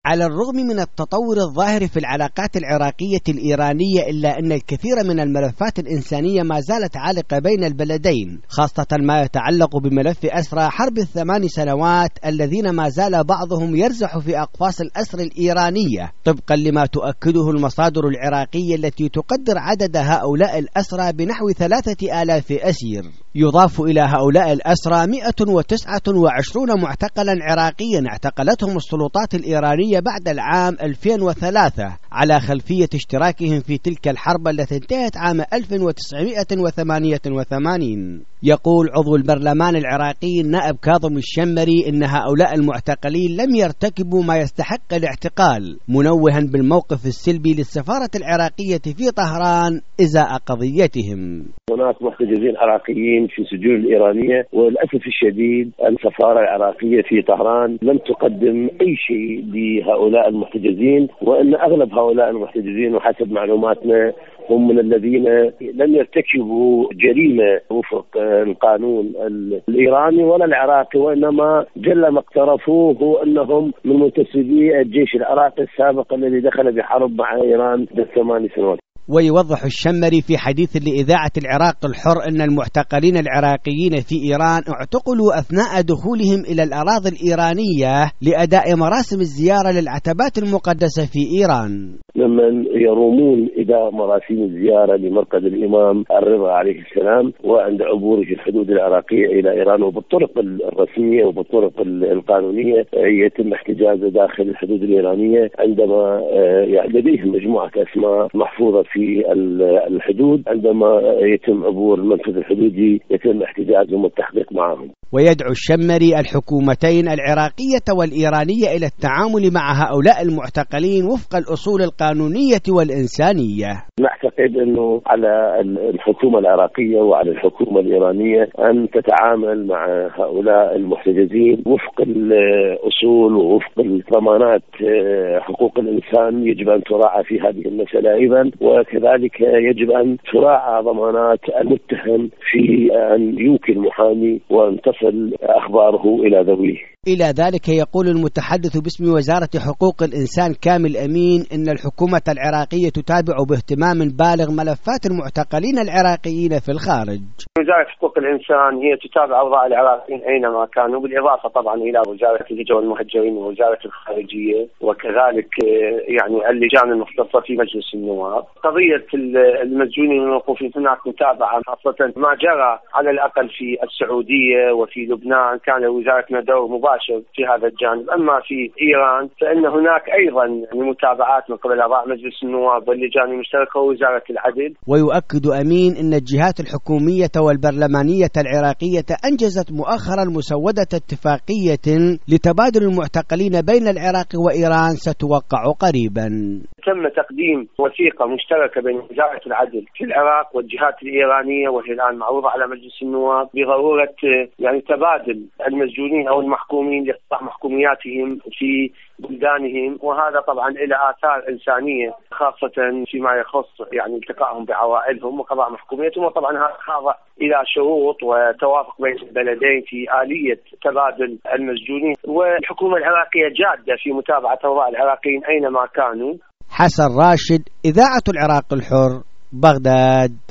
على الرغم من التطور الظاهر في العلاقات العراقية الإيرانية إلا أن الكثير من الملفات الإنسانية ما زالت عالقة بين البلدين، خاصة ما يتعلق بملف أسرى حرب ال8 سنوات الذين ما زال بعضهم يرزح في أقفاص الأسر الإيرانية، طبقا لما تؤكده المصادر العراقية التي تقدر عدد هؤلاء الأسرى بنحو 3000 أسير. يضاف إلى هؤلاء الأسرى 129 معتقلا عراقيا اعتقلتهم السلطات الإيرانية بعد العام 2003 على خلفية اشتراكهم في تلك الحرب التي انتهت عام 1988. يقول عضو البرلمان العراقي النائب كاظم الشمري إن هؤلاء المعتقلين لم يرتكبوا ما يستحق الاعتقال، منوها بالموقف السلبي للسفارة العراقية في طهران إزاء قضيتهم. هناك محتجزين عراقيين في السجون الإيرانية، وللأسف الشديد السفارة العراقية في طهران لم تقدم أي شيء لهؤلاء المحتجزين، وأن أغلب هؤلاء المحتجزين وحسب معلوماتنا هم من الذين لم يرتكبوا جريمة وفق القانون الإيراني ولا العراقي، وإنما جل ما اقترفوه هو أنهم من منتسبي الجيش العراقي السابق الذي دخل بحرب مع إيران ب8 سنوات. ويوضح الشمري في حديث لإذاعة العراق الحر أن المعتقلين العراقيين في إيران اعتقلوا أثناء دخولهم إلى الأراضي الإيرانية لأداء مراسم الزيارة للعتبات المقدسة في إيران. لمن يرومون إلى مراسم الزيارة لمرقد الإمام الرضا عليه السلام وعند عبوره في الحدود العراقية إلى إيران، وبالطرق الرسمية وبالطرق القانونية يتم احتجازه داخل الحدود الإيرانية عندما لديهم مجموعة أسماء محفوظة في الحدود، عندما يتم عبور المنفذ الحدودي يتم احتجازهم والتحقيق معهم. ويدعو الشمري الحكومتين العراقية والإيرانية إلى التعامل مع هؤلاء المعتقلين وفق الأصول القانونية والإنسانية. نعتقد أنه على الحكومة العراقية وعلى الحكومة الإيرانية أن تتعامل مع هؤلاء المحتجزين وفق الأصول ووفق ضمانات حقوق الإنسان، يجب أن تراعى في هذه المسألة أيضا، وكذلك يجب أن تراعى ضمانات المتهم في أن يوكل محامي وأن تصل أخباره إلى ذويه. إلى ذلك يقول المتحدث باسم وزارة حقوق الإنسان كامل أمين إن الحكومة العراقية تتابع باهتمام بالغ ملفات المعتقلين العراقيين في الخارج. وزارة حقوق الإنسان هي تتابع أوضاع العراقيين أينما كانوا، بالإضافة طبعا إلى وزارة الهجرة والمهجرين ووزارة الخارجية، وكذلك يعني اللجان المختصة في مجلس النواب. قضية المسجونين والموقوفين هناك متابعة، خاصة ما جرى على الأقل في السعودية وفي لبنان كان وزارتنا دور مباشر في هذا الجانب. أما في إيران فإن هناك أيضا متابعات من قبل أعضاء مجلس النواب واللجان المشتركة ووزارة العدل. ويؤكد أمين أن الجهات الحكومية والبرلمانية العراقية أنجزت مؤخرا مسودة اتفاقية لتبادل المعتقلين بين العراق وإيران ستوقع قريبا. تم تقديم وثيقة مشتركة بين وزارة العدل في العراق والجهات الإيرانية، وهي الآن معروضة على مجلس النواب، بضرورة يعني تبادل المسجونين أو المحكومين لإقطاع محكومياتهم في بلدانهم، وهذا طبعا إلى آثار إنسانية خاصة فيما يخص يعني التقائهم بعوائلهم وقضاء محكوميتهم، وطبعا هذا خاضع إلى شروط وتوافق بين البلدين في آلية تبادل المسجونين. والحكومة العراقية جادة في متابعة أوضاع العراقيين أينما كانوا. حسن راشد، إذاعة العراق الحر، بغداد.